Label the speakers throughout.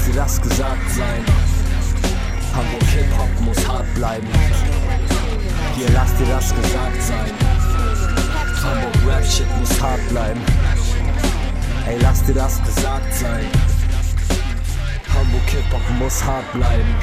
Speaker 1: dir das gesagt sein. Hamburg Hip-Hop muss hart bleiben. Hier, lass dir das gesagt sein. Hamburg Rap-Shit muss hart bleiben. Ey, lass dir das gesagt sein. Hamburg Hip-Hop muss hart bleiben.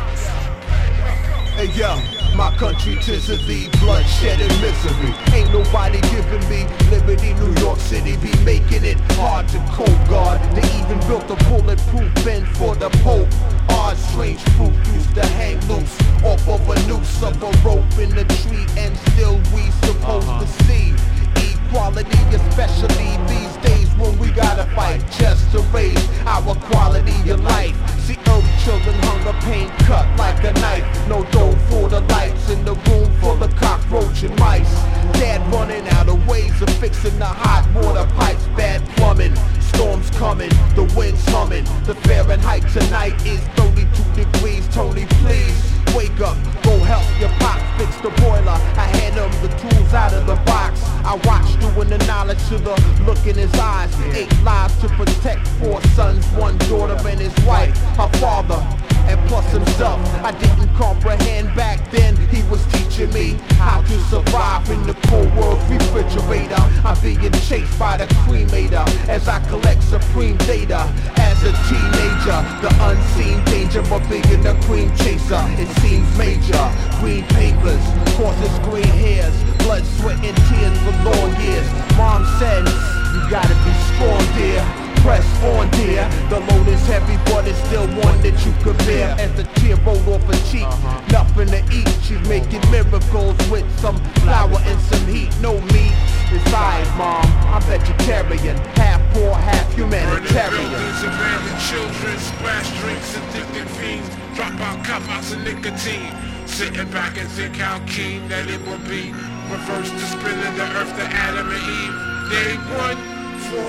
Speaker 2: Hey yo, my country tis a thee, bloodshed and misery. Ain't nobody giving me liberty. New York City be making it hard to cold guard. They even built a bulletproof bend for the Pope. Odd strange fruit used to hang loose off of a noose of a rope in the tree, and still we supposed to see equality, especially these days when we gotta fight just to raise our quality of life. See earth children hunger pain cut like a knife. No dough for the lights in the room full of cockroach and mice. Dad running out of ways of fixing the hot water pipes. Bad plumbing, storms coming, the wind's humming. The Fahrenheit tonight is 32 degrees. Tony, please wake up, go help your pop fix the boiler. I hand him the tools out of the box. I watched doing the knowledge to the look in his eyes. 8 lives to protect, 4 sons, 1 daughter and his wife, her father, and plus himself. I didn't comprehend back then. He was teaching me how to survive in the cold world refrigerator. I'm being chased by the cremator as I collect supreme data. As a teenager, the unseen danger of being a cream chaser, it seems major. Green papers, causes green hairs, blood, sweat, and tears for long years. Mom said, you gotta be strong, dear. Press on, dear. The load is heavy, but it's still one that you could bear. As the tear rolled off her cheek, nothing to eat. She's making miracles with some flour and some heat. No meat inside, Mom. I'm vegetarian, half poor, half humanitarian.
Speaker 3: Buildings, abandoned children, splash drinks, addicted fiends, drop out cop-outs and nicotine. Sitting back and think how keen that it will be. Reverse the spin of the earth to Adam and Eve. Day 1.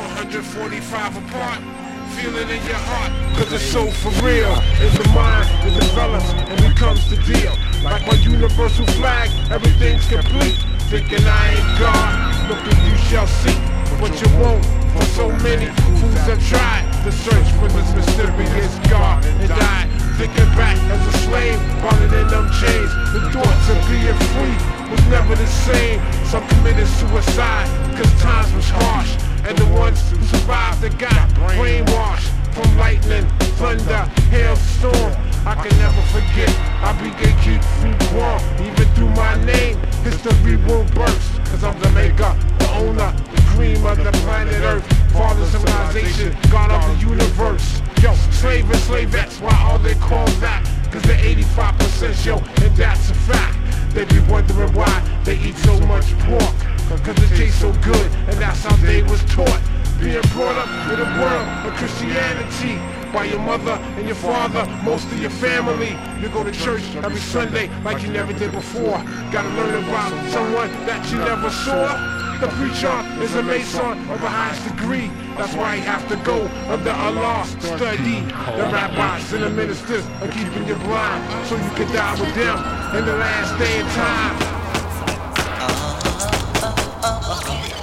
Speaker 3: 445 apart, feel it in your heart, cause it's so for real. In the mind, it develops and becomes the deal. Like my universal flag, everything's complete. Thinking I ain't God, look at you shall see. What you won't, for so many fools have tried to search for this mysterious God and died. Thinking back as a slave, bounded in them chains. The thoughts of being free was never the same. Some committed suicide, cause times was harsh. And the ones who survived they got brainwashed from lightning, thunder, hailstorm. I can never forget, I be gatekeep from Guam. Even through my name, history will burst. Cause I'm the maker, the owner, the cream of the planet Earth. Father civilization, God of the universe. Yo, slave and slavettes, why are they called that? Cause they're 85%, yo, and that's a fact. They be wondering why they eat so much pork. Cause it tastes so good, and that's how they was taught. Being brought up in a world of Christianity by your mother and your father, most of your family. You go to church every Sunday like you never did before. Gotta learn about someone that you never saw. The preacher is a Mason of the highest degree. That's why you have to go under Allah to study. The rabbis and the ministers are keeping you blind so you can die with them in the last day and time.